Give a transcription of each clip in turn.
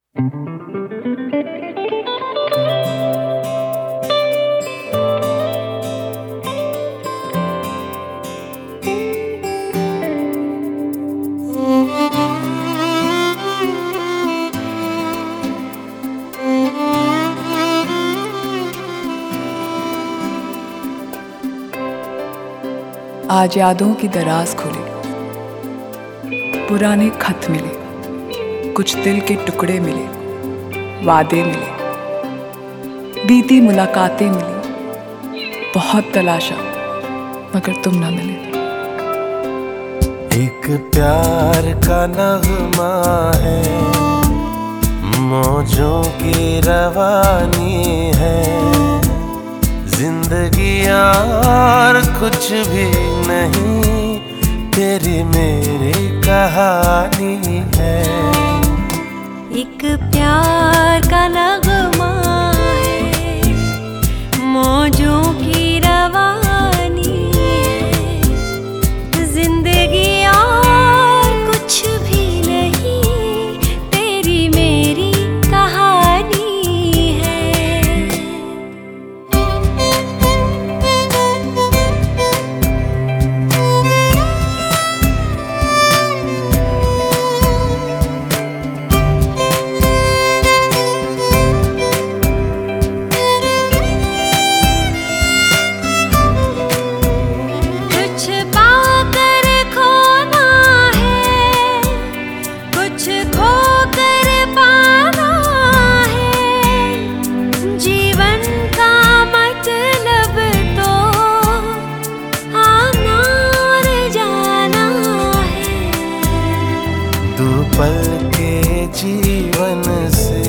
आज यादों की दराज खुली, पुराने खत मिले, कुछ दिल के टुकड़े मिले, वादे मिले, बीती मुलाकातें मिली, बहुत तलाशा मगर तुम ना मिले। एक प्यार का नगमा है, मौजों की रवानी है, जिंदगी यार कुछ भी नहीं, तेरी मेरी कहानी है। एक प्यार का नगमा है, मौजों की रवानी है, जिंदगी यार कुछ भी नहीं, तेरी मेरी कहानी है। पल के जीवन से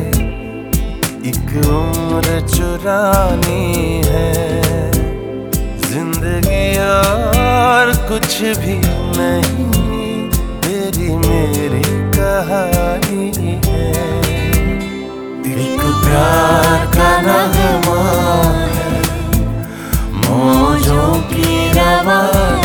एक उम्र चुरानी है, जिंदगी यार कुछ भी नहीं, तेरी मेरी कहानी है। एक प्यार का नगमा है, मौजों की रवानी।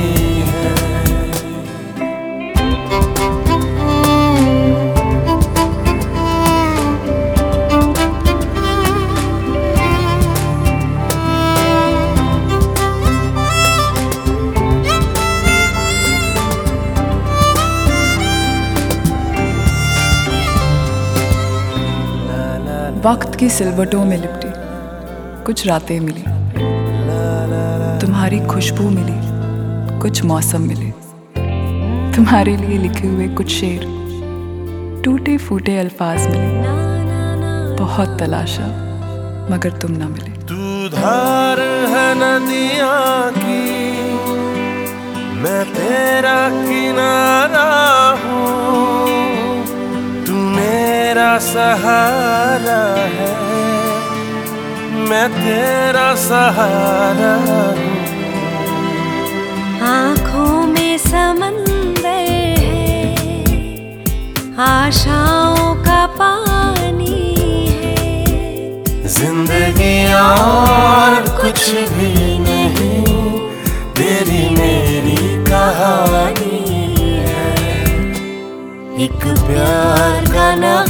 वक्त की सिलवटों में लिपटी कुछ रातें मिली, तुम्हारी खुशबू मिली, कुछ मौसम मिले, तुम्हारे लिए लिखे हुए कुछ शेर, टूटे फूटे अल्फाज मिले, बहुत तलाशा मगर तुम ना मिले। तू धार है नदियाँ की, मैं तेरा किनारा हूँ, तू मेरा सहारा है, मैं तेरा सहारा हूँ। आँखों में समंदर है, आशाओं का पानी है, जिंदगी और कुछ भी नहीं, तेरी मेरी कहानी है। एक प्यार का नाम